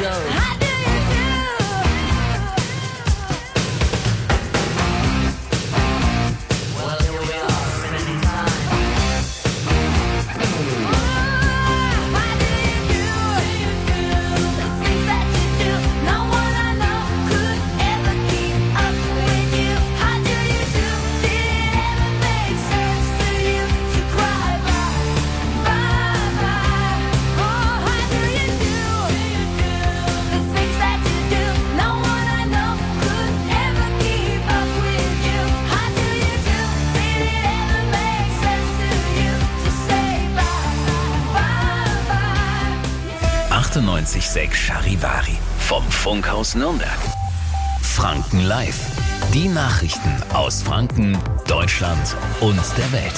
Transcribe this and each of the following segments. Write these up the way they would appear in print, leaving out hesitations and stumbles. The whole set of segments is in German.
Charivari vom Funkhaus Nürnberg. Franken Live. Die Nachrichten aus Franken, Deutschland und der Welt.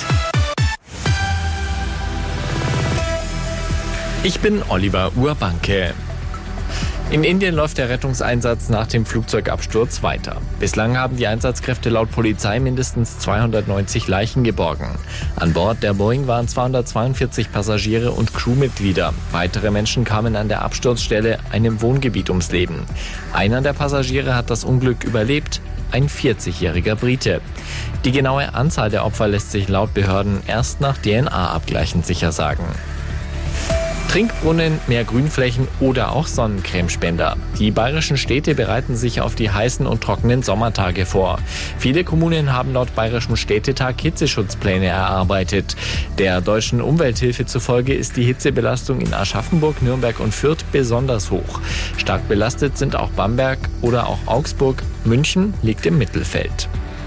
Ich bin Oliver Urbanke. In Indien läuft der Rettungseinsatz nach dem Flugzeugabsturz weiter. Bislang haben die Einsatzkräfte laut Polizei mindestens 290 Leichen geborgen. An Bord der Boeing waren 242 Passagiere und Crewmitglieder. Weitere Menschen kamen an der Absturzstelle, einem Wohngebiet, ums Leben. Einer der Passagiere hat das Unglück überlebt, ein 40-jähriger Brite. Die genaue Anzahl der Opfer lässt sich laut Behörden erst nach DNA-Abgleichen sicher sagen. Trinkbrunnen, mehr Grünflächen oder auch Sonnencremespender. Die bayerischen Städte bereiten sich auf die heißen und trockenen Sommertage vor. Viele Kommunen haben laut Bayerischem Städtetag Hitzeschutzpläne erarbeitet. Der Deutschen Umwelthilfe zufolge ist die Hitzebelastung in Aschaffenburg, Nürnberg und Fürth besonders hoch. Stark belastet sind auch Bamberg oder auch Augsburg. München liegt im Mittelfeld.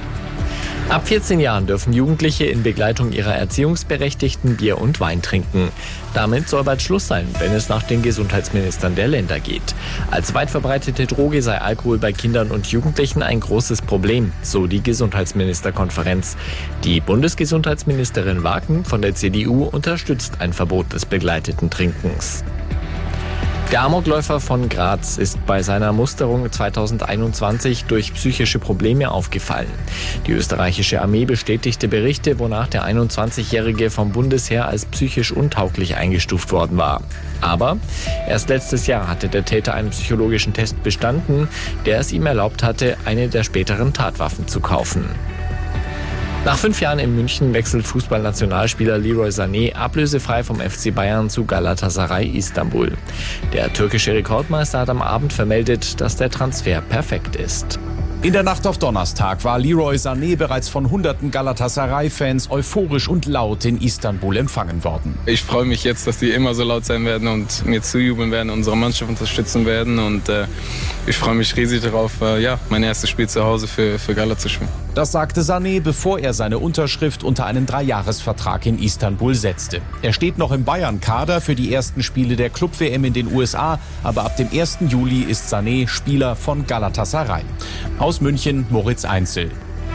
Ab 14 Jahren dürfen Jugendliche in Begleitung ihrer Erziehungsberechtigten Bier und Wein trinken. Damit soll bald Schluss sein, wenn es nach den Gesundheitsministern der Länder geht. Als weit verbreitete Droge sei Alkohol bei Kindern und Jugendlichen ein großes Problem, so die Gesundheitsministerkonferenz. Die Bundesgesundheitsministerin Waken von der CDU unterstützt ein Verbot des begleiteten Trinkens. Der Amokläufer von Graz ist bei seiner Musterung 2021 durch psychische Probleme aufgefallen. Die österreichische Armee bestätigte Berichte, wonach der 21-Jährige vom Bundesheer als psychisch untauglich eingestuft worden war. Aber erst letztes Jahr hatte der Täter einen psychologischen Test bestanden, der es ihm erlaubt hatte, eine der späteren Tatwaffen zu kaufen. Nach 5 Jahren in München wechselt Fußballnationalspieler Leroy Sané ablösefrei vom FC Bayern zu Galatasaray Istanbul. Der türkische Rekordmeister hat am Abend vermeldet, dass der Transfer perfekt ist. In der Nacht auf Donnerstag war Leroy Sané bereits von hunderten Galatasaray-Fans euphorisch und laut in Istanbul empfangen worden. Ich freue mich jetzt, dass die immer so laut sein werden und mir zujubeln werden, unsere Mannschaft unterstützen werden. Und ich freue mich riesig darauf, mein erstes Spiel zu Hause für Gala zu spielen. Das sagte Sané, bevor er seine Unterschrift unter einen 3-Jahres-Vertrag in Istanbul setzte. Er steht noch im Bayern-Kader für die ersten Spiele der Club-WM in den USA, aber ab dem 1. Juli ist Sané Spieler von Galatasaray. Aus München, Moritz Einzel.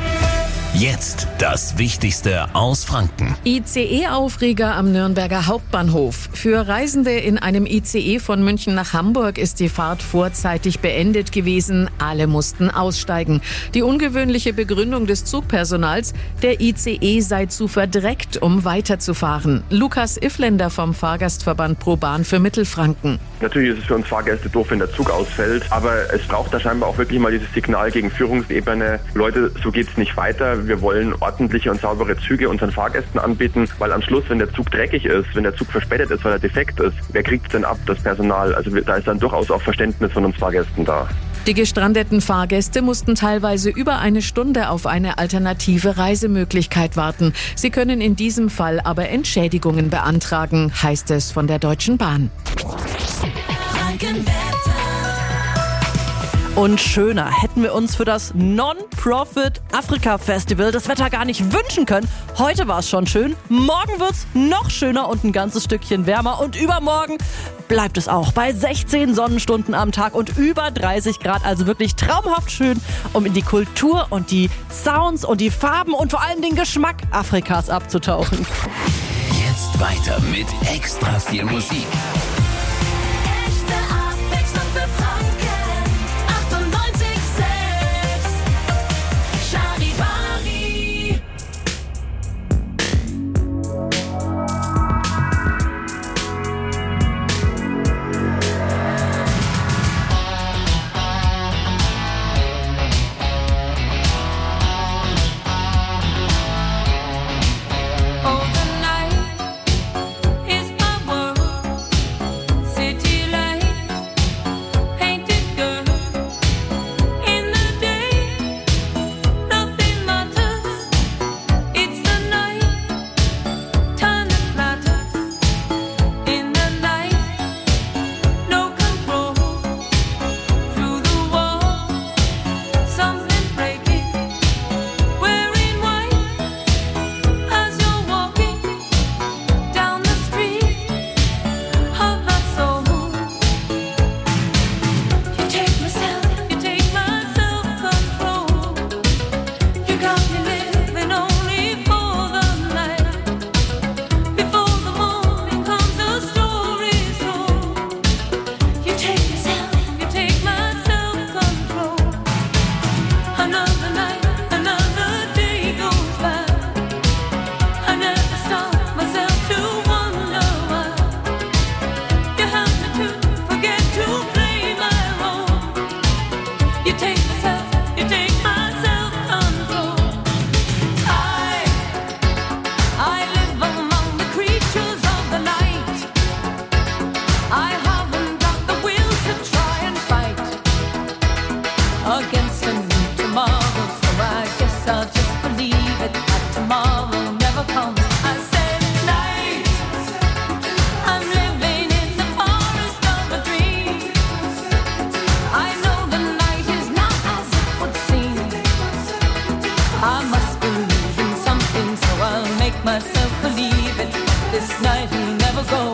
Jetzt das Wichtigste aus Franken. ICE-Aufreger am Nürnberger Hauptbahnhof. Für Reisende in einem ICE von München nach Hamburg ist die Fahrt vorzeitig beendet gewesen. Alle mussten aussteigen. Die ungewöhnliche Begründung des Zugpersonals, der ICE sei zu verdreckt, um weiterzufahren. Lukas Iffländer vom Fahrgastverband ProBahn für Mittelfranken. Natürlich ist es für uns Fahrgäste doof, wenn der Zug ausfällt, aber es braucht da scheinbar auch wirklich mal dieses Signal gegen Führungsebene. Leute, so geht's nicht weiter. Wir wollen ordentliche und saubere Züge unseren Fahrgästen anbieten, weil am Schluss, wenn der Zug dreckig ist, wenn der Zug verspätet ist, weil er defekt ist, wer kriegt es denn ab? Das Personal. Also da ist dann durchaus auch Verständnis von uns Fahrgästen da. Die gestrandeten Fahrgäste mussten teilweise über eine Stunde auf eine alternative Reisemöglichkeit warten. Sie können in diesem Fall aber Entschädigungen beantragen, heißt es von der Deutschen Bahn. Und schöner hätten wir uns für das Non-Profit Afrika Festival das Wetter gar nicht wünschen können. Heute war es schon schön, morgen wird's noch schöner und ein ganzes Stückchen wärmer. Und übermorgen bleibt es auch bei 16 Sonnenstunden am Tag und über 30 Grad. Also wirklich traumhaft schön, um in die Kultur und die Sounds und die Farben und vor allem den Geschmack Afrikas abzutauchen. Jetzt weiter mit extra viel Musik. this night will never go.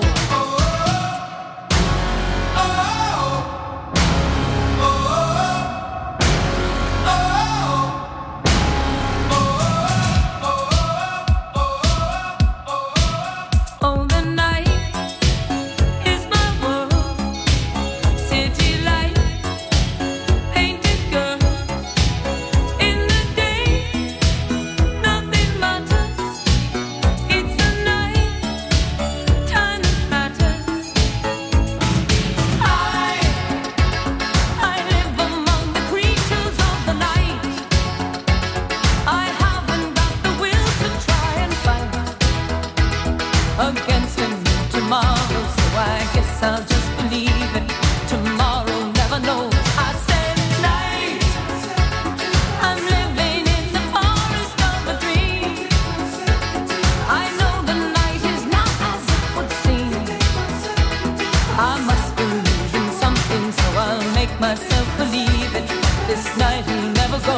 Against him tomorrow, so I guess I'll just believe it. Tomorrow never knows. I said night, I'm living in the forest of a dream. I know the night is not as it would seem. I must believe in something, so I'll make myself believe it. This night will never go.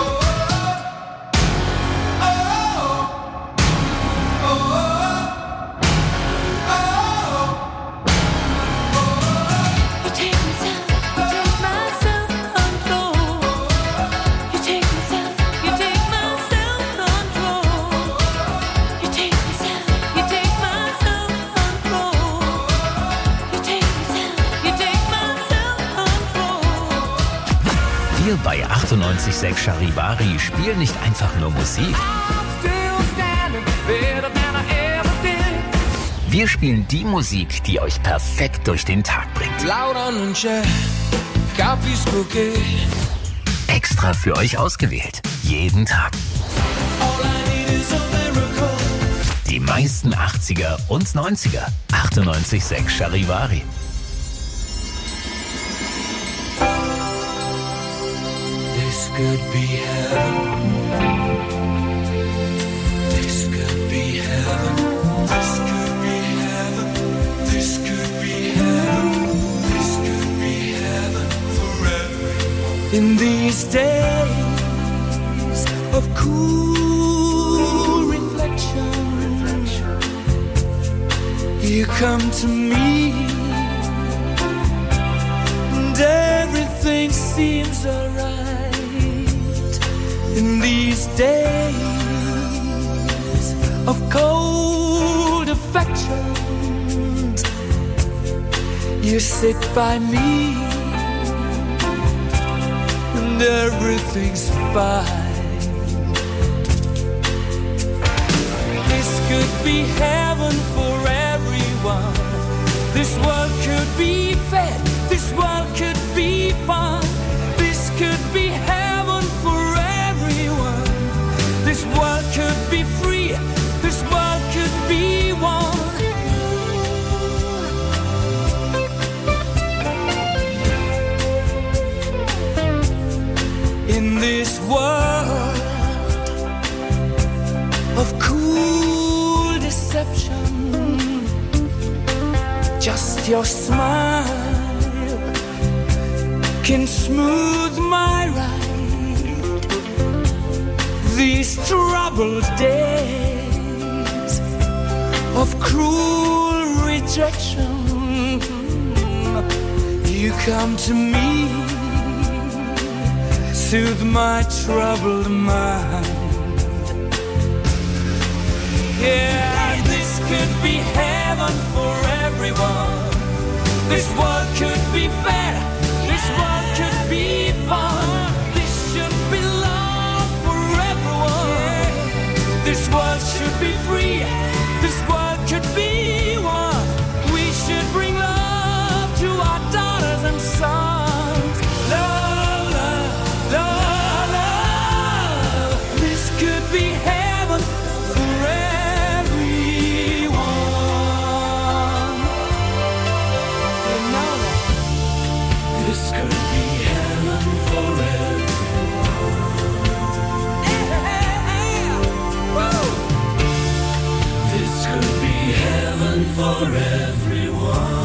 Wir bei 98.6 Charivari spielen nicht einfach nur Musik. Wir spielen die Musik, die euch perfekt durch den Tag bringt. Extra für euch ausgewählt. Jeden Tag. Die meisten 80er und 90er. 98.6 Charivari. This could be heaven. This could be heaven. This could be heaven. This could be heaven. This could be heaven for everyone. In these days of cool reflection, you come to me, and everything seems alright. In these days of cold affection, you sit by me, and everything's fine. This could be heaven for everyone. This world could be fed. This world could be fun. This could be heaven for everyone. This world could be free. This world could be one. In this world of cool deception, just your smile can smooth my ride. These troubled days of cruel rejection, you come to me, soothe my troubled mind. Yeah, this could be heaven for everyone. This world could be fair. This world could be fun. This should be love for everyone. This world should be free. This world could be one. We should bring love to our daughters and sons. Love, love, love, love. This could be heaven for everyone. You know that. This could be heaven for everyone. Woo. This could be heaven for everyone.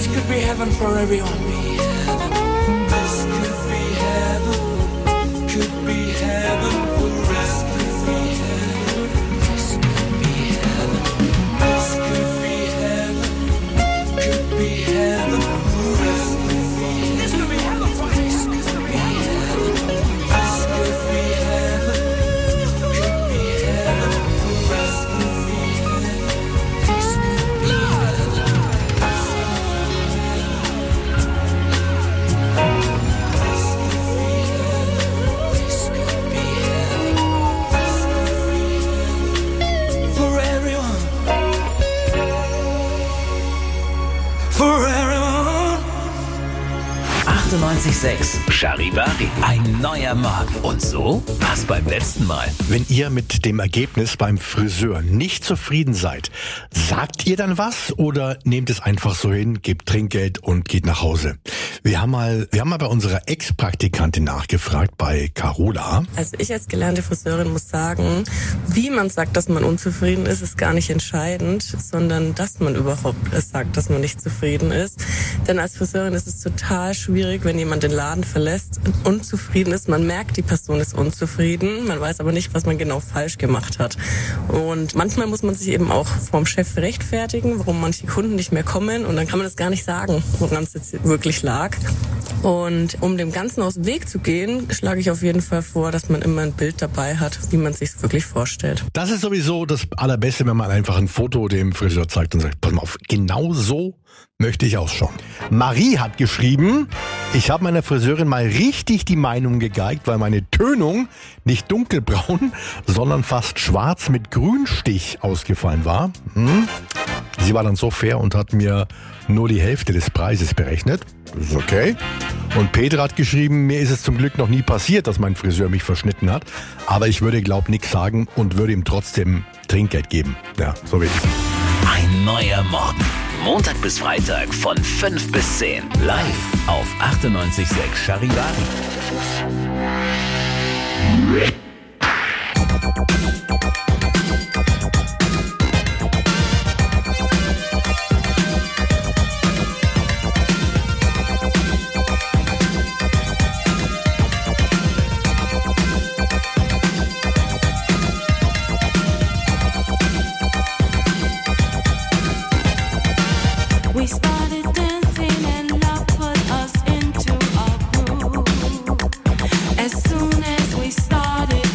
could be heaven for everyone. This could be heaven. Could be heaven for everyone. This could be heaven. This could be heaven. Could be heaven for everyone. This could be heaven for everyone. This could be heaven. This could be heaven. Could be heaven for everyone. This could be for everyone. For everyone. 98.6 Charivari. Ein neuer Morgen. Und so war's beim letzten Mal. Wenn ihr mit dem Ergebnis beim Friseur nicht zufrieden seid, sagt ihr dann was oder nehmt es einfach so hin, gebt Trinkgeld und geht nach Hause? Wir haben mal bei unserer Ex-Praktikantin nachgefragt, bei Carola. Also ich als gelernte Friseurin muss sagen, wie man sagt, dass man unzufrieden ist, ist gar nicht entscheidend, sondern dass man überhaupt sagt, dass man nicht zufrieden ist. Denn als Friseurin ist es total schwierig, wenn jemand den Laden verlässt und unzufrieden ist. Man merkt, die Person ist unzufrieden, man weiß aber nicht, was man genau falsch gemacht hat. Und manchmal muss man sich eben auch vom Chef rechtfertigen, warum manche Kunden nicht mehr kommen, und dann kann man das gar nicht sagen, woran es jetzt wirklich lag. Und um dem Ganzen aus dem Weg zu gehen, schlage ich auf jeden Fall vor, dass man immer ein Bild dabei hat, wie man es sich wirklich vorstellt. Das ist sowieso das Allerbeste, wenn man einfach ein Foto dem Friseur zeigt und sagt, pass mal auf, genau so möchte ich ausschauen. Marie hat geschrieben, ich habe meiner Friseurin mal richtig die Meinung gegeigt, weil meine Tönung nicht dunkelbraun, sondern fast schwarz mit Grünstich ausgefallen war. Sie war dann so fair und hat mir nur die Hälfte des Preises berechnet. Das ist okay. Und Peter hat geschrieben, mir ist es zum Glück noch nie passiert, dass mein Friseur mich verschnitten hat. Aber ich würde, nichts sagen und würde ihm trotzdem Trinkgeld geben. Ja, so wie ich. Ein neuer Morgen. Montag bis Freitag von 5 bis 10. Live auf 98.6 Charivari. We started dancing and love put us into a groove. As soon as we started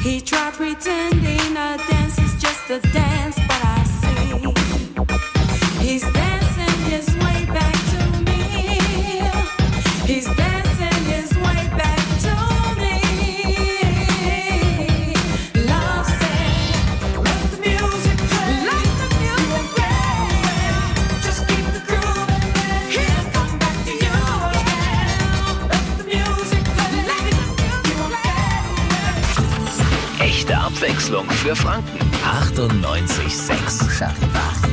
He tried pretending a dance is just a dance, but I see he's dancing his way back to me. He's dancing his way back to me. Love said, let the music play. Let the music play. Just keep the groove and then he'll come back to you again. Let the music play. Let the music play. Echte Abwechslung für Franken. 98,6 Charivari.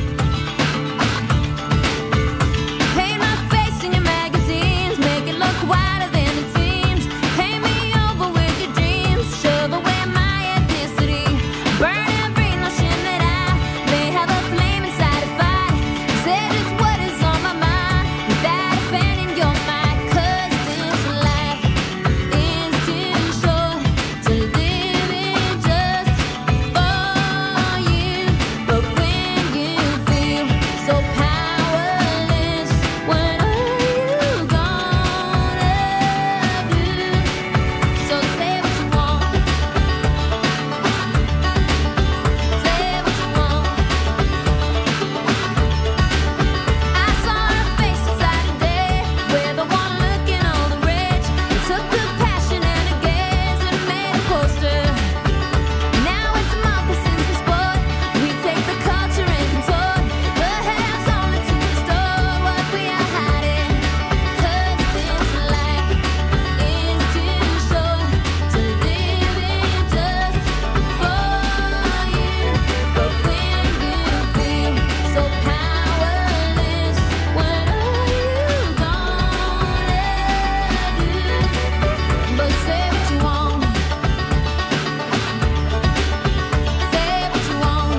Paint my face in your magazines, make it look whiter than it seems. Paint me over with your dreams, shove away my ethnicity. Burn every notion that I may have a flame inside a fight. Say just what is on my mind without offending your mind. 'Cause this life is too short to live it just for you. But when you feel so powerless, what are you gonna do? So say what you want. Say what you want. I saw her face inside a day where the one looking all the rich took the passion and a gaze and made a poster. Now it's moccasins for sport. We take the culture and contort, perhaps only to restore what we are hiding. 'Cause this life is too short to live it just for you. But when you feel so powerless, what are you gonna do? But say what you want. Say what you want.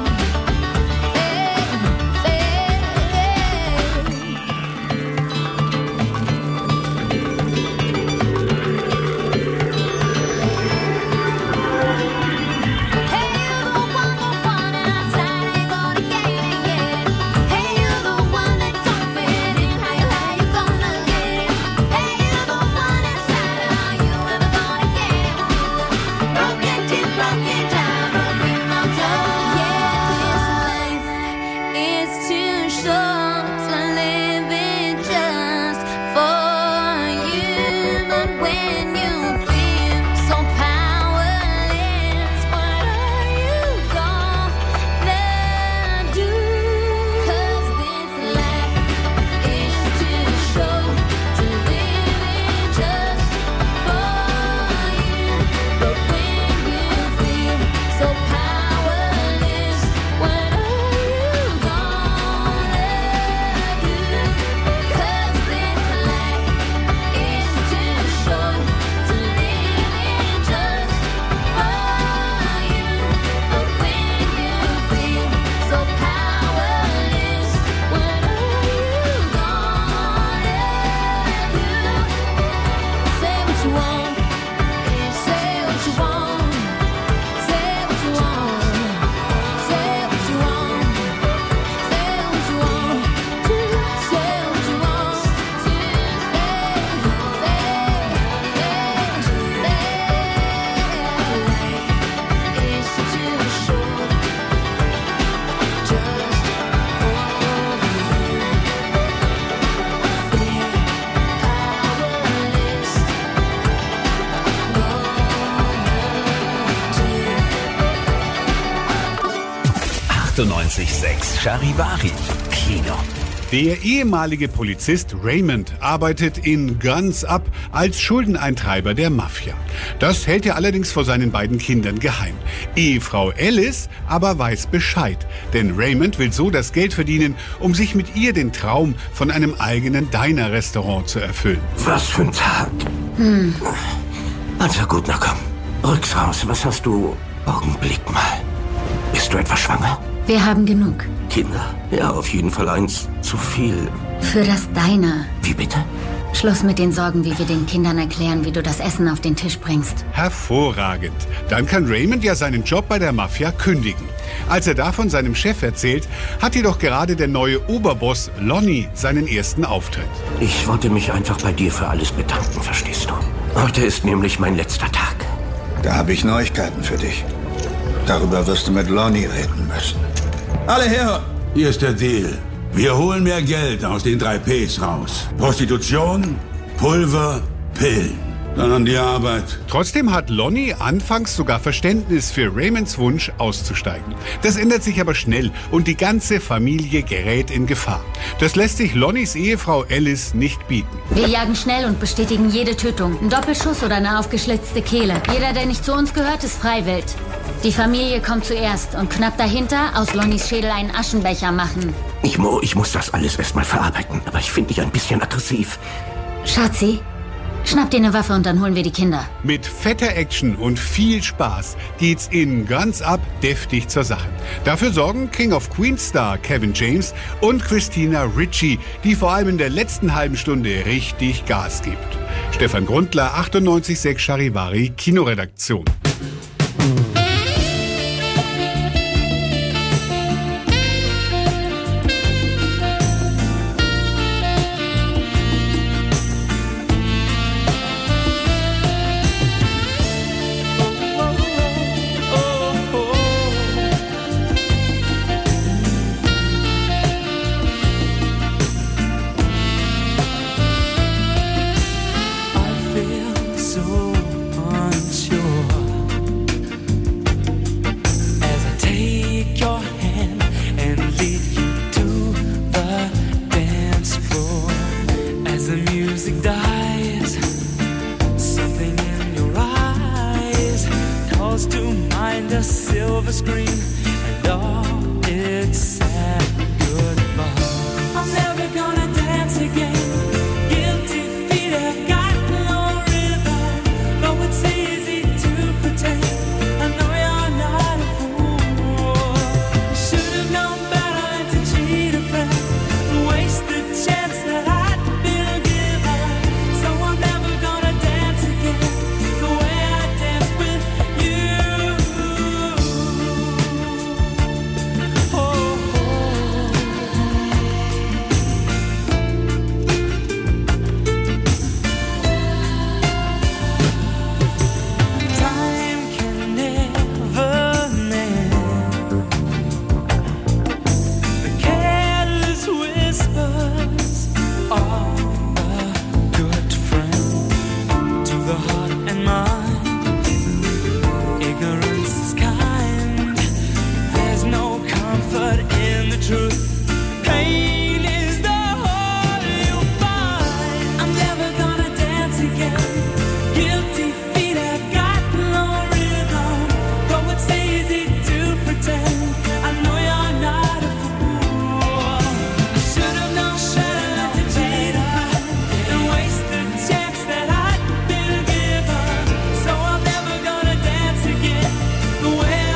Hey, you're the one outside ain't gonna get it. Hey, you're the one that don't fit in. How you gonna get it? Hey, you're the one outside, are you ever gonna get it? Broken teeth, broken down, broken no joy. Yeah, this life is too short to live it just for you. But when you feel so powerless, what are you gonna do? 'Cause this life is too short to live it just for you. But when you feel so powerless, what are you gonna do? 'Cause this life is too short to live it just for you. But when you feel so powerless, what are you gonna do? Say what you want. Say what you want. Say what you want. Say what you want. Say what you want. Say what you want to say. It's too short just for you. Feel powerless. What 98,6 Charivari. Kino. Der ehemalige Polizist Raymond arbeitet in Guns Up als Schuldeneintreiber der Mafia. Das hält er allerdings vor seinen beiden Kindern geheim. Ehefrau Alice aber weiß Bescheid, denn Raymond will so das Geld verdienen, um sich mit ihr den Traum von einem eigenen Diner-Restaurant zu erfüllen. Was für ein Tag. Also gut, na komm. Rück's raus. Was hast du? Augenblick mal. Bist du etwa schwanger? Wir haben genug. Kinder? Ja, auf jeden Fall eins zu viel. Für das Diner. Wie bitte? Schluss mit den Sorgen, wie wir den Kindern erklären, wie du das Essen auf den Tisch bringst. Hervorragend. Dann kann Raymond ja seinen Job bei der Mafia kündigen. Als er davon seinem Chef erzählt, hat jedoch gerade der neue Oberboss Lonnie seinen ersten Auftritt. Ich wollte mich einfach bei dir für alles bedanken, verstehst du? Heute ist nämlich mein letzter Tag. Da habe ich Neuigkeiten für dich. Darüber wirst du mit Lonnie reden müssen. Alle her! Hier ist der Deal. Wir holen mehr Geld aus den 3 Ps raus. Prostitution, Pulver, Pillen. Dann an die Arbeit. Trotzdem hat Lonnie anfangs sogar Verständnis für Raymonds Wunsch auszusteigen. Das ändert sich aber schnell und die ganze Familie gerät in Gefahr. Das lässt sich Lonnies Ehefrau Alice nicht bieten. Wir jagen schnell und bestätigen jede Tötung. Ein Doppelschuss oder eine aufgeschlitzte Kehle. Jeder, der nicht zu uns gehört, ist freiwillig. Die Familie kommt zuerst und knapp dahinter aus Lonnies Schädel einen Aschenbecher machen. Ich muss das alles erstmal verarbeiten, aber ich finde dich ein bisschen aggressiv. Schatzi, schnapp dir eine Waffe und dann holen wir die Kinder. Mit fetter Action und viel Spaß geht's in Guns Up deftig zur Sache. Dafür sorgen King of Queens Star Kevin James und Christina Ricci, die vor allem in der letzten halben Stunde richtig Gas gibt. Stefan Grundler, 98.6 Charivari, Kinoredaktion. The way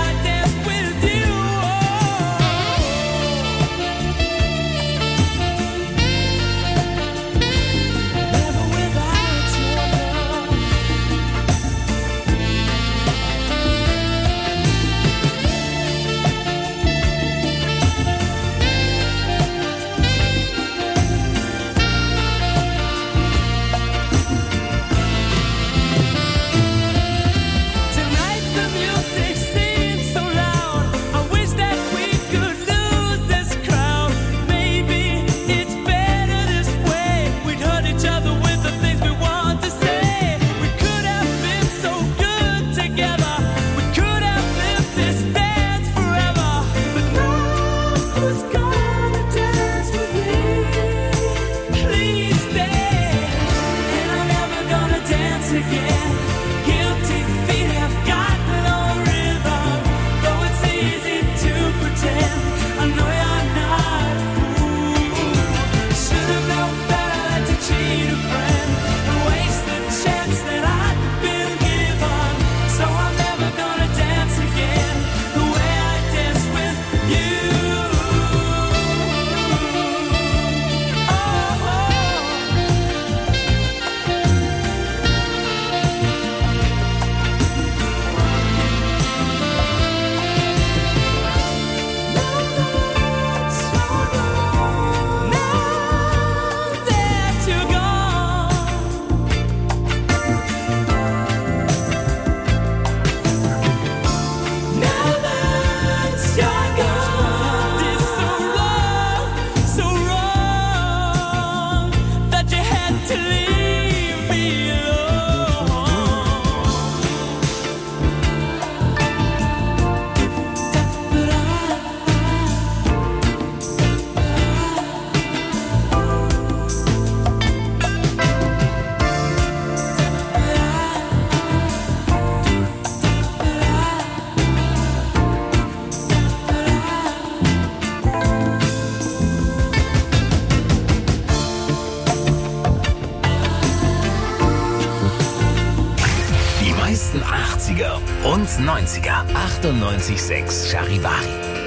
und 90er. 98.6 Charivari.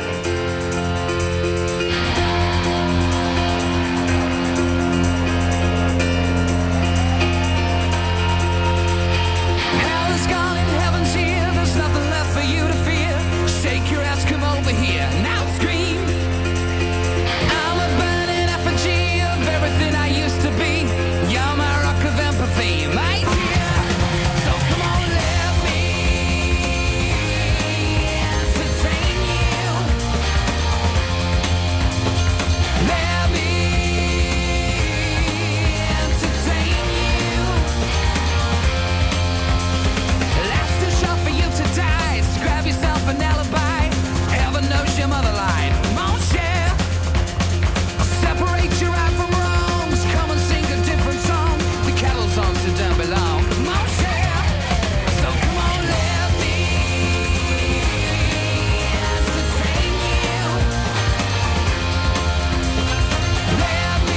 Hell is gone and heaven's here. There's nothing left for you to fear. Shake your ass, come over here. Now scream. I'm a burning effigy of everything I used to be. You're my rock of empathy, my dear. So come on, let me entertain you. Let me entertain you. Life's too short for you to die. So grab yourself an alibi. Heaven knows your mother lied. Come on, share. Separate your right from wrongs. Come and sing a different song. The kettle's on, so don't belong. Come on, share. So come on, let me entertain you. Let me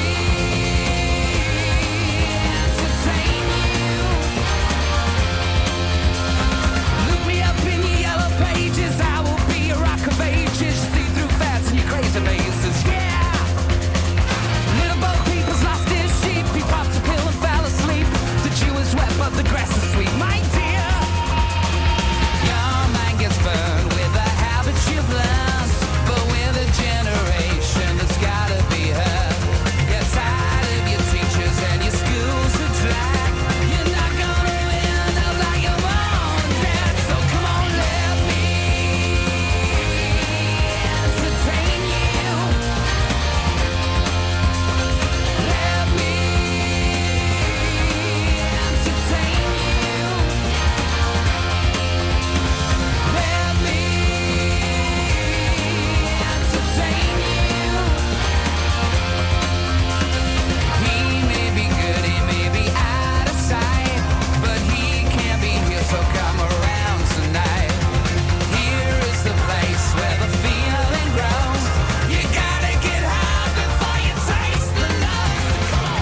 entertain you. Look me up in your yellow pages. I will be a rock of ages. See through fats and your crazy faces. Yeah. Little Bo Peep's lost his sheep. He popped a pill and fell asleep. The Jew is wet, but the grass is sweet. My dear, your mind gets burned with the habits you've learned, but with a generation that's gotta be heard. You're tired of your teachers and your schools are drag. You're not gonna win out like your mom and dad. So come on, let me entertain you. Let me entertain you. Let me entertain you. He may be good, he may be out of sight, but he can't be here, so come around tonight. Here is the place where the feeling grows. You gotta get high before you taste the love. Come on.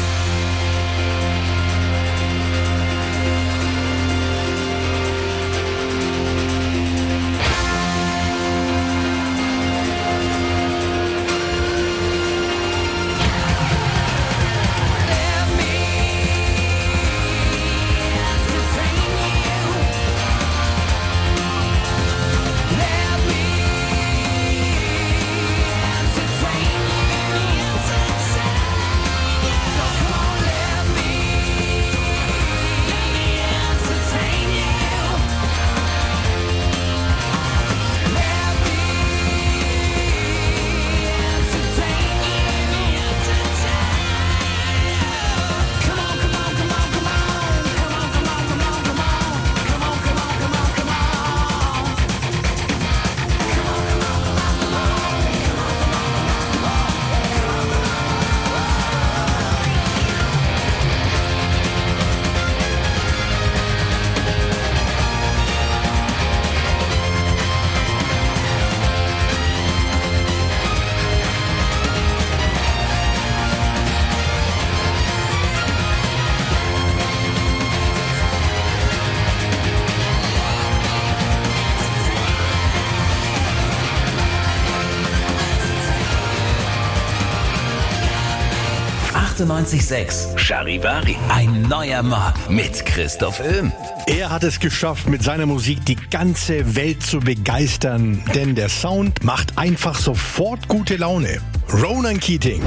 Let me entertain you. Let me entertain you. So come on, let me entertain you. Let me entertain you. Come on, come on, come on, come on. Come on, come on, come on, come on. Come on, come on, come on, come on. Charivari. Ein neuer Morgen mit Christoph Öhm. Er hat es geschafft, mit seiner Musik die ganze Welt zu begeistern, denn der Sound macht einfach sofort gute Laune. Ronan Keating.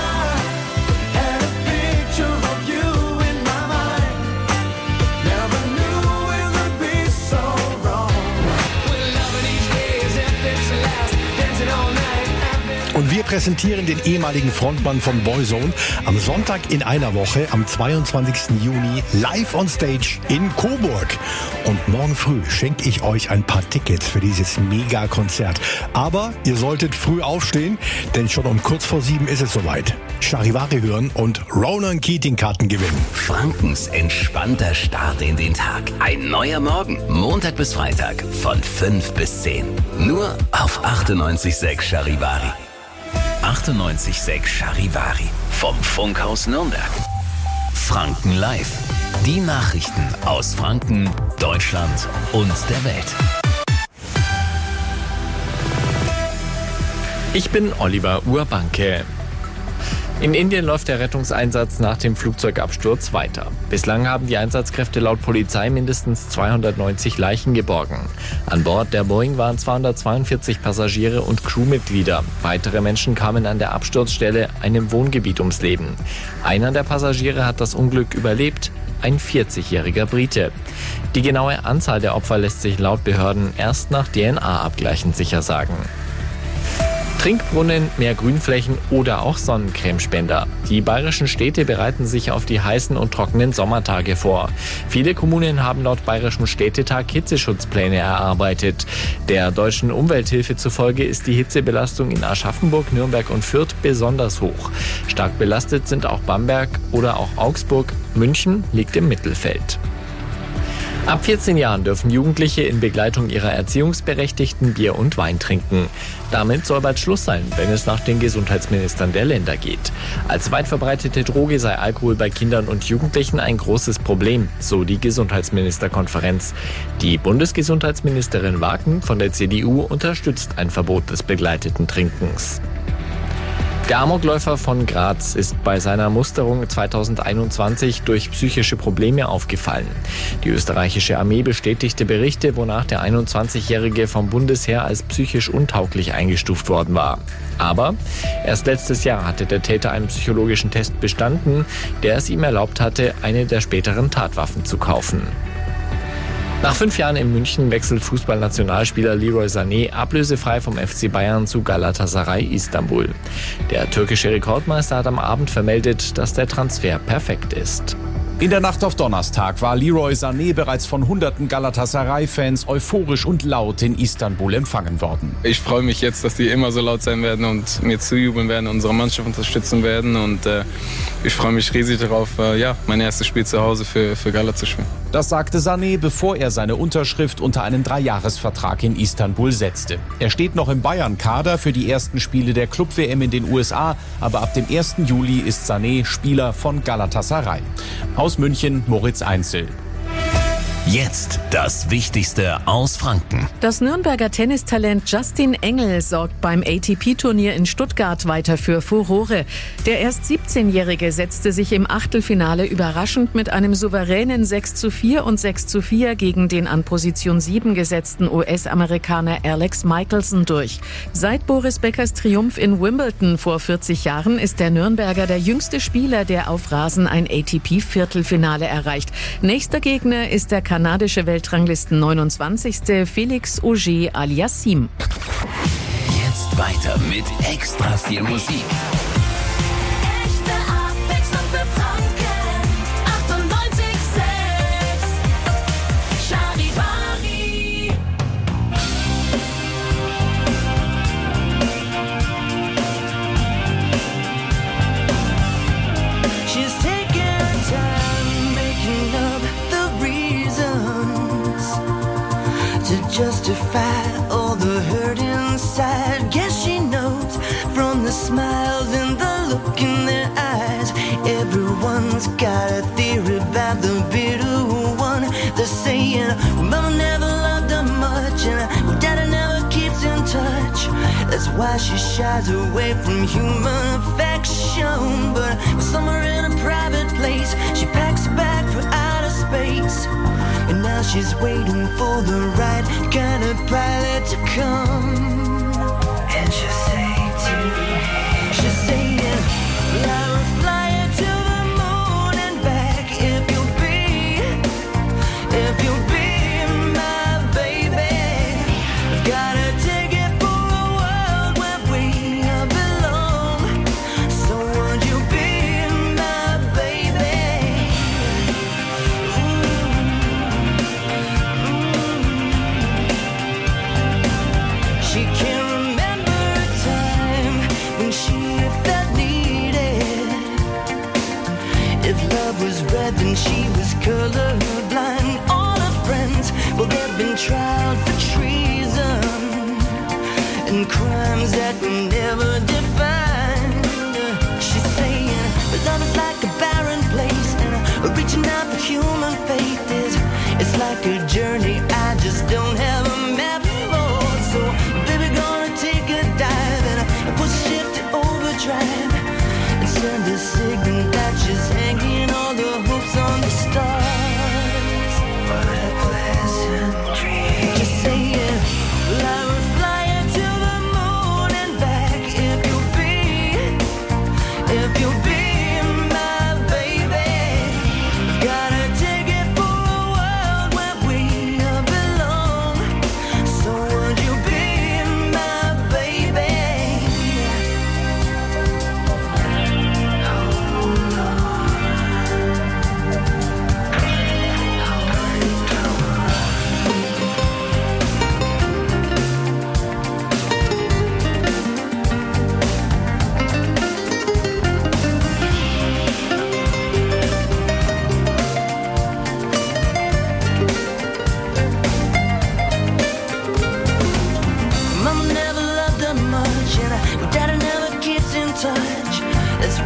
Und wir präsentieren den ehemaligen Frontmann von Boyzone am Sonntag in einer Woche, am 22. Juni, live on stage in Coburg. Und morgen früh schenke ich euch ein paar Tickets für dieses Mega-Konzert. Aber ihr solltet früh aufstehen, denn schon um kurz vor 7 ist es soweit. Charivari hören und Ronan Keating Karten gewinnen. Frankens entspannter Start in den Tag. Ein neuer Morgen. Montag bis Freitag von 5 bis 10. Nur auf 98.6 Charivari. 98.6 Charivari. Vom Funkhaus Nürnberg. Franken Live. Die Nachrichten aus Franken, Deutschland und der Welt. Ich bin Oliver Urbanke. In Indien läuft der Rettungseinsatz nach dem Flugzeugabsturz weiter. Bislang haben die Einsatzkräfte laut Polizei mindestens 290 Leichen geborgen. An Bord der Boeing waren 242 Passagiere und Crewmitglieder. Weitere Menschen kamen an der Absturzstelle, einem Wohngebiet, ums Leben. Einer der Passagiere hat das Unglück überlebt, ein 40-jähriger Brite. Die genaue Anzahl der Opfer lässt sich laut Behörden erst nach DNA-Abgleichen sicher sagen. Trinkbrunnen, mehr Grünflächen oder auch Sonnencremespender. Die bayerischen Städte bereiten sich auf die heißen und trockenen Sommertage vor. Viele Kommunen haben laut Bayerischem Städtetag Hitzeschutzpläne erarbeitet. Der Deutschen Umwelthilfe zufolge ist die Hitzebelastung in Aschaffenburg, Nürnberg und Fürth besonders hoch. Stark belastet sind auch Bamberg oder auch Augsburg. München liegt im Mittelfeld. Ab 14 Jahren dürfen Jugendliche in Begleitung ihrer Erziehungsberechtigten Bier und Wein trinken. Damit soll bald Schluss sein, wenn es nach den Gesundheitsministern der Länder geht. Als weit verbreitete Droge sei Alkohol bei Kindern und Jugendlichen ein großes Problem, so die Gesundheitsministerkonferenz. Die Bundesgesundheitsministerin Wagen von der CDU unterstützt ein Verbot des begleiteten Trinkens. Der Amokläufer von Graz ist bei seiner Musterung 2021 durch psychische Probleme aufgefallen. Die österreichische Armee bestätigte Berichte, wonach der 21-Jährige vom Bundesheer als psychisch untauglich eingestuft worden war. Aber erst letztes Jahr hatte der Täter einen psychologischen Test bestanden, der es ihm erlaubt hatte, eine der späteren Tatwaffen zu kaufen. Nach 5 Jahren in München wechselt Fußballnationalspieler Leroy Sané ablösefrei vom FC Bayern zu Galatasaray Istanbul. Der türkische Rekordmeister hat am Abend vermeldet, dass der Transfer perfekt ist. In der Nacht auf Donnerstag war Leroy Sané bereits von hunderten Galatasaray-Fans euphorisch und laut in Istanbul empfangen worden. Ich freue mich jetzt, dass die immer so laut sein werden und mir zujubeln werden, unsere Mannschaft unterstützen werden. Und ich freue mich riesig darauf, mein erstes Spiel zu Hause für Gala zu spielen. Das sagte Sané, bevor er seine Unterschrift unter einen 3-Jahres-Vertrag in Istanbul setzte. Er steht noch im Bayern-Kader für die ersten Spiele der Club-WM in den USA, aber ab dem 1. Juli ist Sané Spieler von Galatasaray. Aus München, Moritz Einzel. Jetzt das Wichtigste aus Franken. Das Nürnberger Tennistalent Justin Engel sorgt beim ATP-Turnier in Stuttgart weiter für Furore. Der erst 17-Jährige setzte sich im Achtelfinale überraschend mit einem souveränen 6:4 und 6:4 gegen den an Position 7 gesetzten US-Amerikaner Alex Michelsen durch. Seit Boris Beckers Triumph in Wimbledon vor 40 Jahren ist der Nürnberger der jüngste Spieler, der auf Rasen ein ATP-Viertelfinale erreicht. Nächster Gegner ist der kanadische Weltranglisten 29. Felix Auger-Aliassime. Jetzt weiter mit extra viel Musik. Echte Abwechslung für Franken. 98,6 Charivari. She's taking time making up the reasons to justify all the hurt inside. Guess she knows from the smiles and the look in their eyes. Everyone's got a theory about the bitter one. They're saying, Mama never loved her much, and Daddy never keeps in touch. That's why she shies away from human affection. But somewhere in a private place, she packs a bag for outer space. And now she's waiting for the right kind of pilot to come. And she'll say to me, she's saying, well, I will fly you to the moon and back if you'll be my baby. I've got a ticket for a world where we belong. So would you be my baby? She can't remember a time when she felt needed. If love was red, then she was colorblind. All her friends, well, they've been tried for treason and crimes that were never defined. She's saying, but love is like a barren place, and reaching out for human faith is, it's like a journey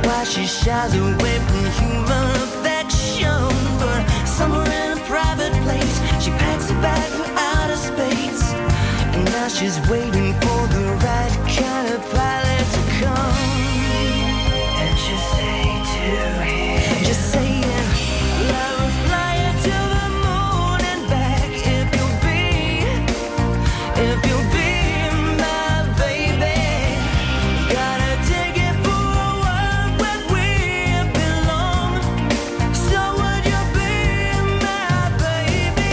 why she shies away from human affection. But somewhere in a private place, she packs a bag for outer space. And now she's waiting for the right kind of pilot to come. And she'll say to him, just saying, love will fly you to the moon and back if you'll be my baby. Gotta take it for a world where we belong. So would you be my baby?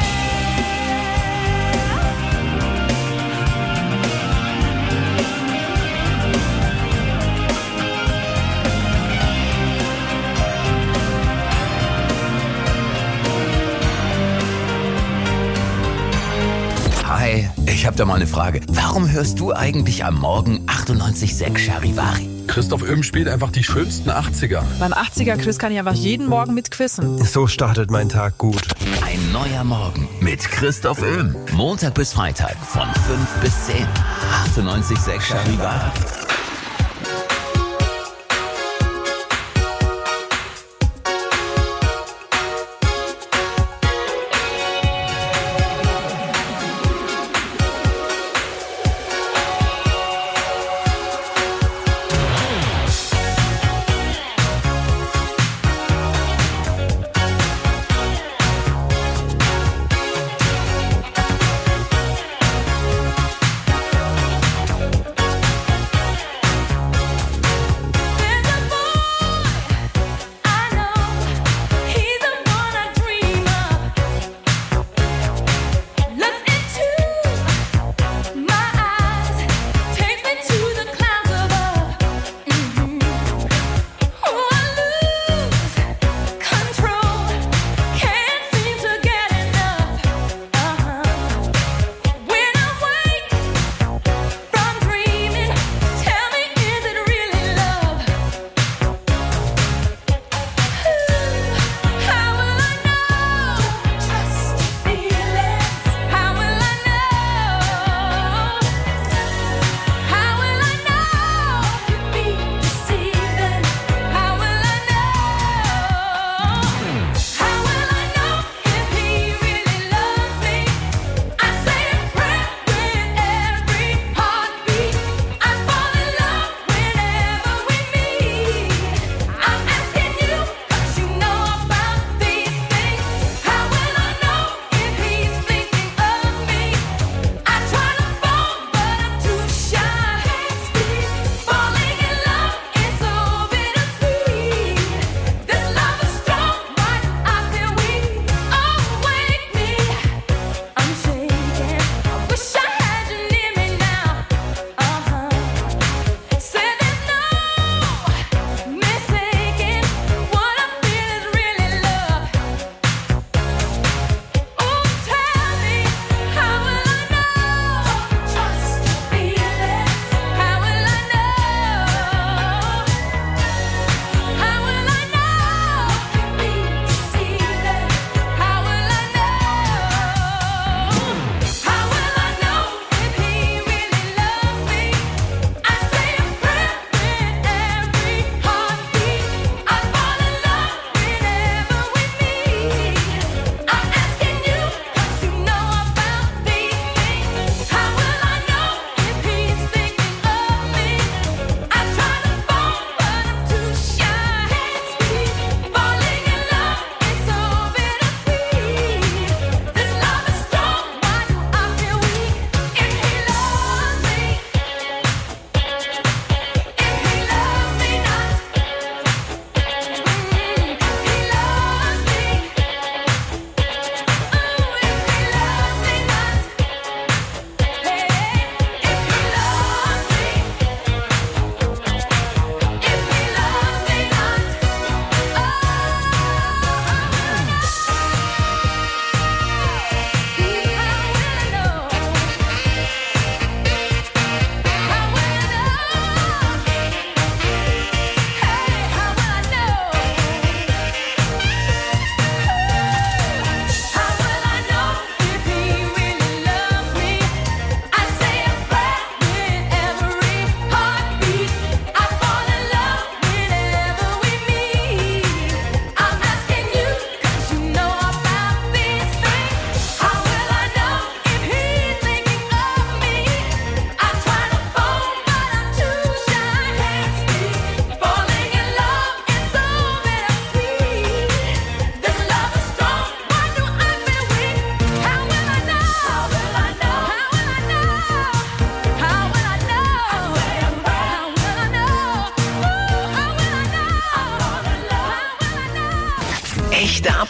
Hi, ich hab da mal eine Frage. Warum hörst du eigentlich am Morgen 98.6 Charivari? Christoph Öhm spielt einfach die schönsten 80er. Beim 80er-Quiz kann ich einfach jeden Morgen mit quizzen. So startet mein Tag gut. Ein neuer Morgen mit Christoph Öhm. Montag bis Freitag von 5 bis 10. 98.6 Charivari.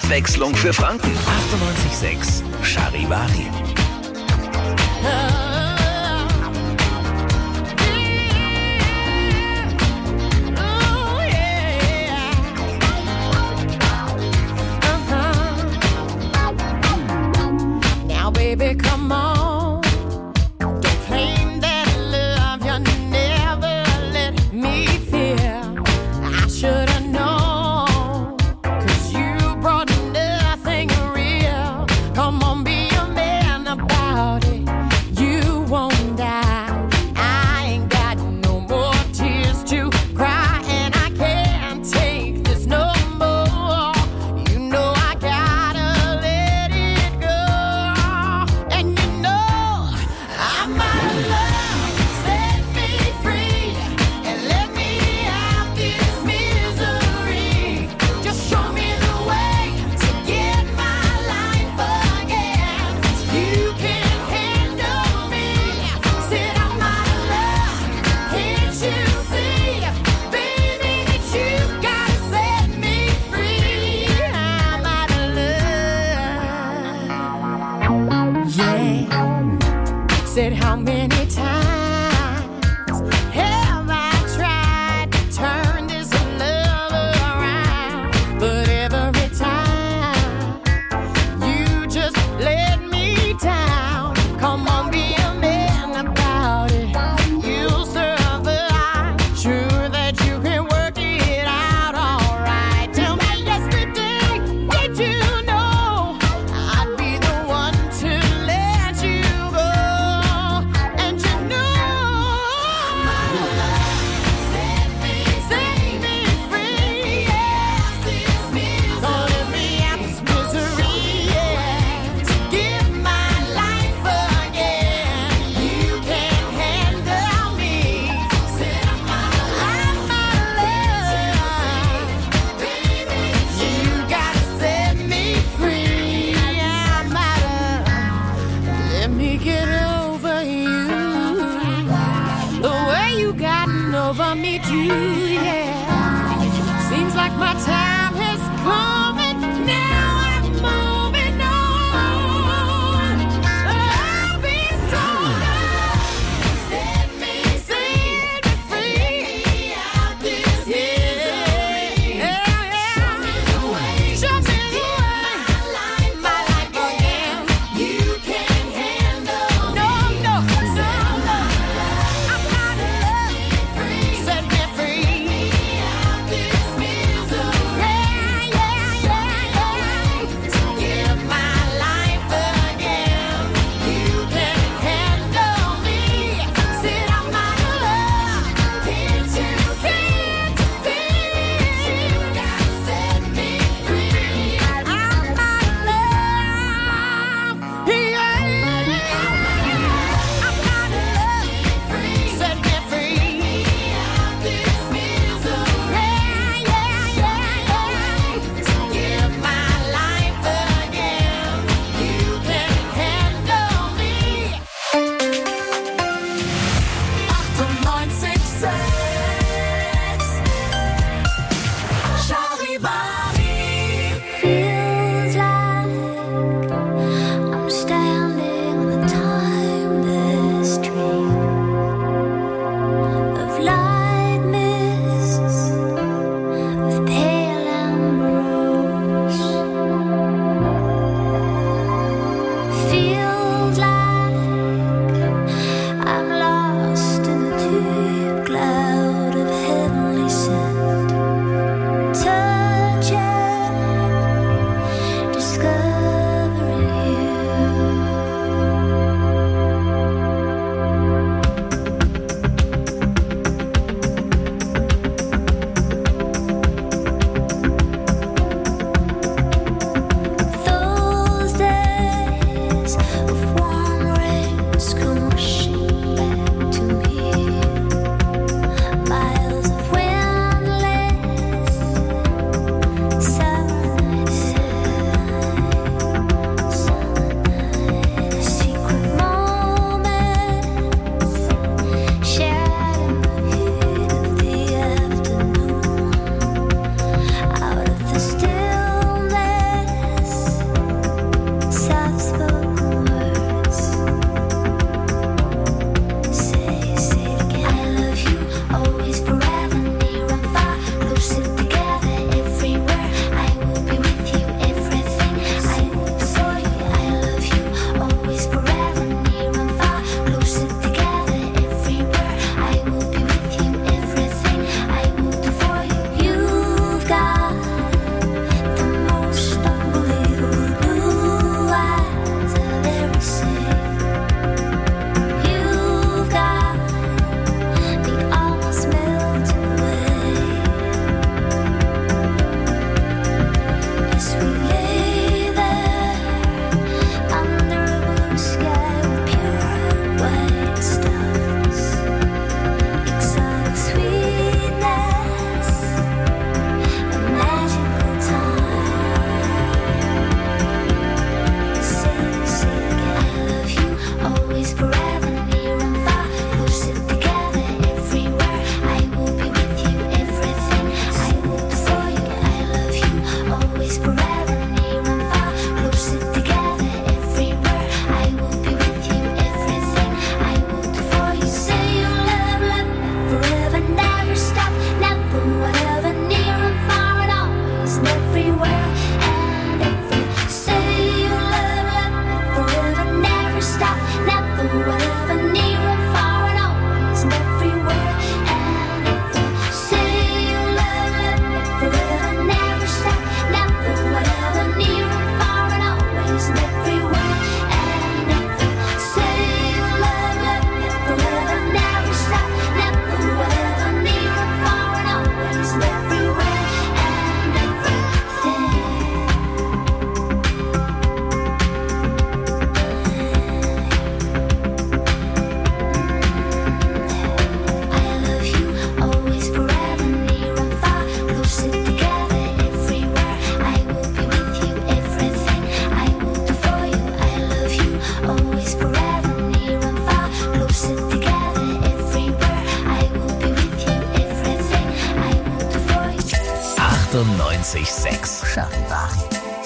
Abwechslung für Franken. 98,6 Charivari. Now, baby, come on. Don't claim that love you never let me feel. I should have known, 'cause you brought nothing real. Come on, be a man about it. You won't die. I ain't got no more tears to cry, and I can't take this no more. You know I gotta let it go. And you know I'm out of love. Set me free and let me out this misery. Just show me the way to get my life again. You can handle me. Said I'm out of love. Can't you see, baby, that you gotta set me free? I'm out of love. Yeah. Said how many times have I tried to turn this love around? But every time you just let me down. Come on, be a man about it. You'll survive. Sure that you can work it out all right. Tell me yesterday, did you know I'd be the one to let you go? And you know I'm out of love. Set me free. Yeah, this misery. Gonna let me out this misery. Yeah, to give my life again. You can't handle me. Said I'm out of love. Baby, you gotta set me free. I'm out of. Let me get over you. The way you gotten over me too, yeah. Seems like my time has come and now I'm moving on. I'll be stronger. Set me free. Out this misery. Yeah. Show me the way. My life again. You can't handle me. No. I'm out of love. Set me free. Out this misery. Yeah. whatever, near and far and always and everywhere. And if you say you love me forever, never stop, never, whatever, near and far and always and everywhere. And if you say you love me forever, never stop, never, whatever, near and far and always and everywhere. And everything. Always forever, near and far, closer together, everywhere. I will be with you, everything I will do for you. I love you, always forever, near and far, closer together, everywhere. I will be with you, everything I will do for you. 98,6 Charivari.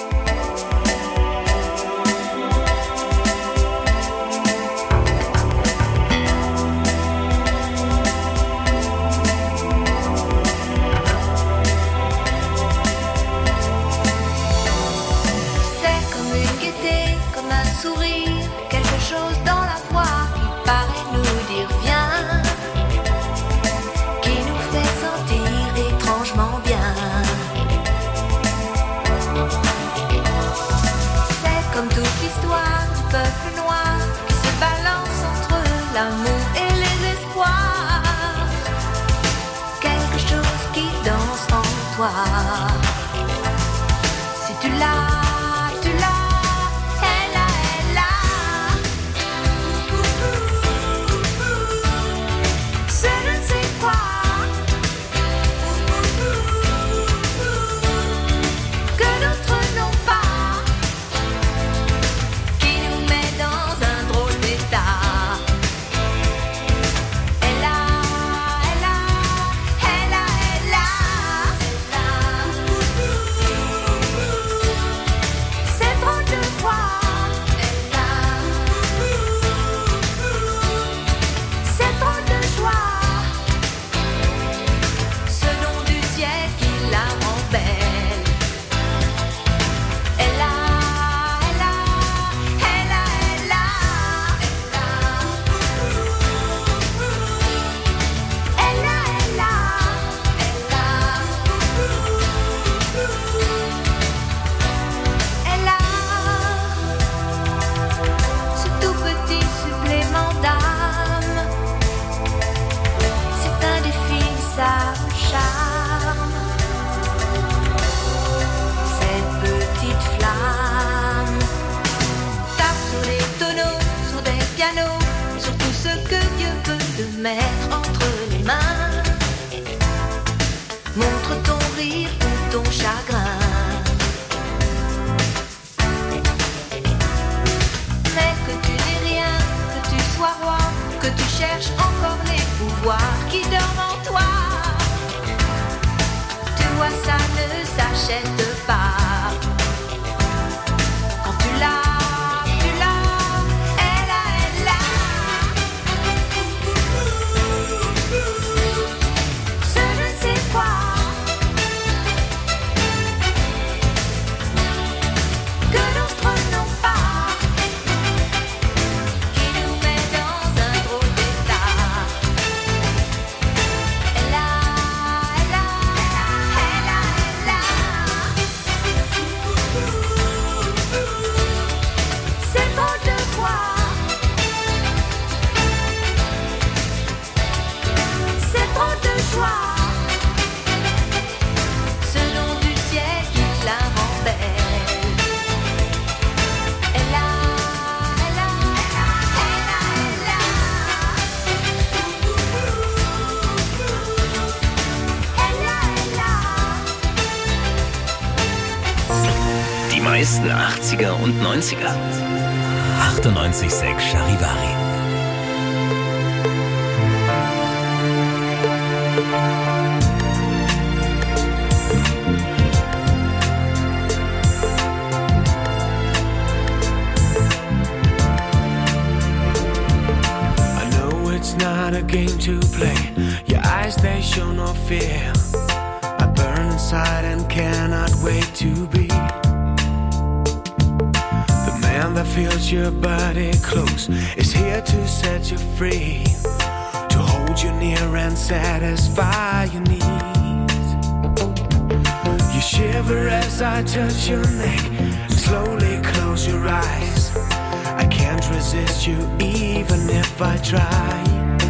C'est comme une gaieté, comme un sourire, quelque chose dans la voix qui paraît nous dire viens, qui nous fait sentir étrangement bien. C'est comme toute l'histoire du peuple noir qui se balance entre l'amour et les espoirs. Quelque chose qui danse en toi. Si tu l'as, tu l'as, elle a, elle a. C'est je ne sais quoi que d'autres n'ont pas, qui nous met dans un drôle d'état. Elle a, elle a, elle a, elle a, elle a. C'est drôle de voir, elle a. C'est drôle de joie, ce nom du ciel qui la rend belle. Elle a, elle a, elle a, elle a, elle a. Elle a, elle a, elle a. Elle a ce tout petit supplément d'âme. C'est indéfinissable charme. Cette petite flamme tape sur les tonneaux, sur des pianos, sur tout ce que Dieu peut te mettre entre les mains. Montre ton rire ou ton chagrin. Mais que tu n'aies rien, que tu sois roi, que tu cherches encore les pouvoirs qui dorment en toi. Tu vois, ça ne s'achète pas. Quand tu l'as, elle a, elle a. Ce je ne sais quoi que d'autres n'ont pas, qui nous met dans un drôle d'état. Elle a, elle a, elle a, elle a. C'est drôle de voir, c'est drôle de joie, ce nom du ciel qui la rend belle. Elle a, elle a, elle a, elle a. Elle a, elle a. Die meisten 80er und 90er. 98,6 Charivari. I know it's not a game to play. Your eyes, they show no fear. I burn inside and cannot wait to be the man hand that feels your body close is here to set you free, to hold you near and satisfy your needs. You shiver as I touch your neck, slowly close your eyes. I can't resist you even if I try.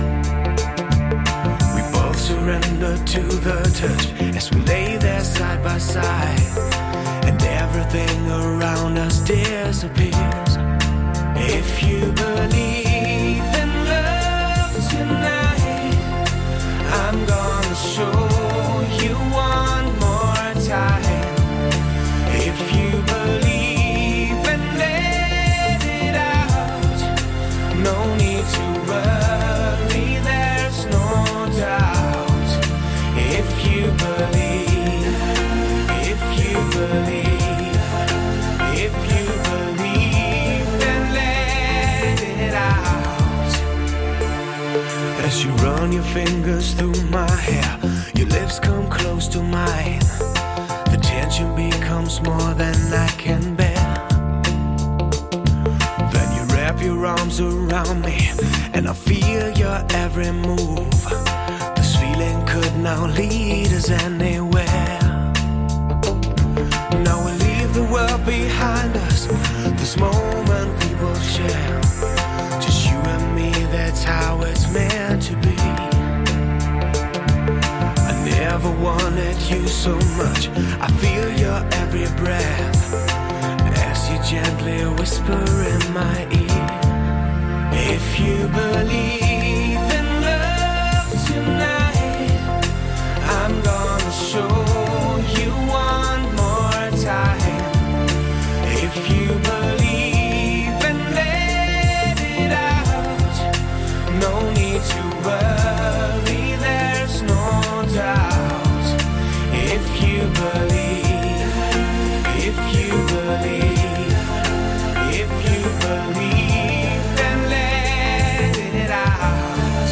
We both surrender to the touch as we lay there side by side, and everything around us disappears. If you believe in love tonight, I'm gonna show you one more time. If you believe and let it out, no need to worry, there's no doubt. If you believe, if you believe, if you believe, then let it out. As you run your fingers through my hair, your lips come close to mine. The tension becomes more than I can bear. Then you wrap your arms around me, and I feel your every move. This feeling could now lead us anywhere. Now we leave the world behind us, this moment we will share. Just you and me, that's how it's meant to be. I never wanted you so much, I feel your every breath as you gently whisper in my ear. If you believe in love tonight, I'm gonna show you one more time. If you believe and let it out, no need to worry, there's no doubt. If you believe, if you believe, if you believe, then let it out.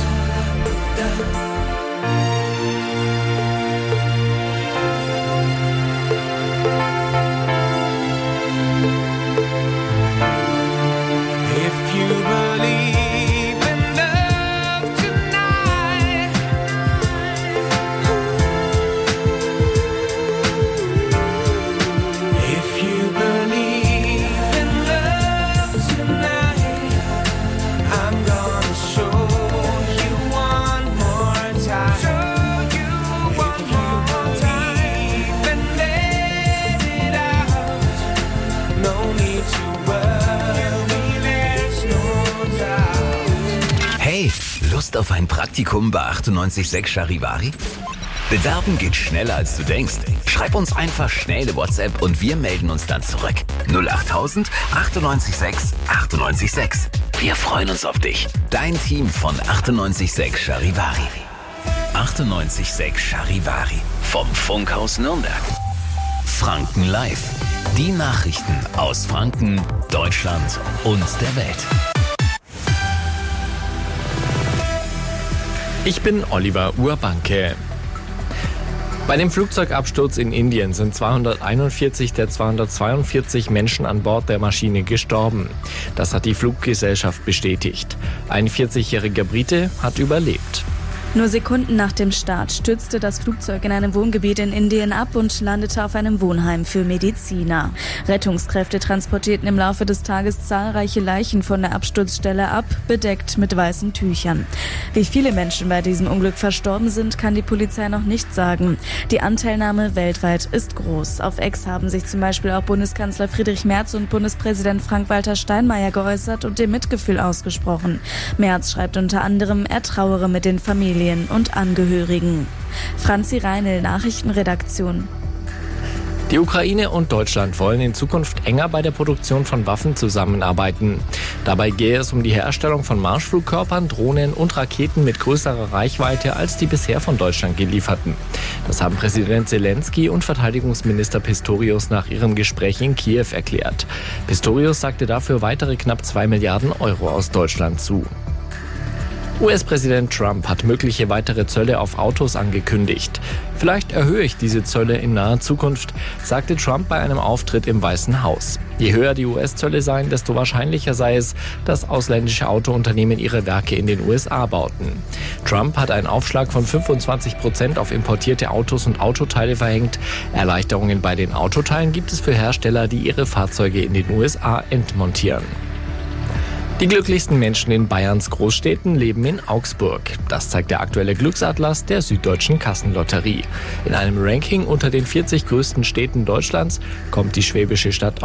If you believe in love tonight, if you believe in love tonight, I'm gonna show you one more time. Show you one more time, and let it out. No need to worry, there's no doubt. Hey, Lust auf ein Praktikum bei 98.6 Charivari? Bewerben geht schneller als du denkst. Schreib uns einfach schnell eine WhatsApp und wir melden uns dann zurück. 08000 98.6 98.6. Wir freuen uns auf dich. Dein Team von 98.6 Charivari. 98.6 Charivari. Vom Funkhaus Nürnberg. Franken Live. Die Nachrichten aus Franken, Deutschland und der Welt. Ich bin Oliver Urbanke. Bei dem Flugzeugabsturz in Indien sind 241 der 242 Menschen an Bord der Maschine gestorben. Das hat die Fluggesellschaft bestätigt. Ein 40-jähriger Brite hat überlebt. Nur Sekunden nach dem Start stürzte das Flugzeug in einem Wohngebiet in Indien ab und landete auf einem Wohnheim für Mediziner. Rettungskräfte transportierten im Laufe des Tages zahlreiche Leichen von der Absturzstelle ab, bedeckt mit weißen Tüchern. Wie viele Menschen bei diesem Unglück verstorben sind, kann die Polizei noch nicht sagen. Die Anteilnahme weltweit ist groß. Auf X haben sich zum Beispiel auch Bundeskanzler Friedrich Merz und Bundespräsident Frank-Walter Steinmeier geäußert und ihr Mitgefühl ausgesprochen. Merz schreibt unter anderem, er trauere mit den Familien und Angehörigen. Franzi Reinl, Nachrichtenredaktion. Die Ukraine und Deutschland wollen in Zukunft enger bei der Produktion von Waffen zusammenarbeiten. Dabei gehe es um die Herstellung von Marschflugkörpern, Drohnen und Raketen mit größerer Reichweite als die bisher von Deutschland gelieferten. Das haben Präsident Zelensky und Verteidigungsminister Pistorius nach ihrem Gespräch in Kiew erklärt. Pistorius sagte dafür weitere knapp 2 Milliarden Euro aus Deutschland zu. US-Präsident Trump hat mögliche weitere Zölle auf Autos angekündigt. Vielleicht erhöhe ich diese Zölle in naher Zukunft, sagte Trump bei einem Auftritt im Weißen Haus. Je höher die US-Zölle seien, desto wahrscheinlicher sei es, dass ausländische Autounternehmen ihre Werke in den USA bauten. Trump hat einen Aufschlag von 25% auf importierte Autos und Autoteile verhängt. Erleichterungen bei den Autoteilen gibt es für Hersteller, die ihre Fahrzeuge in den USA entmontieren. Die glücklichsten Menschen in Bayerns Großstädten leben in Augsburg. Das zeigt der aktuelle Glücksatlas der Süddeutschen Kassenlotterie. In einem Ranking unter den 40 größten Städten Deutschlands kommt die schwäbische Stadt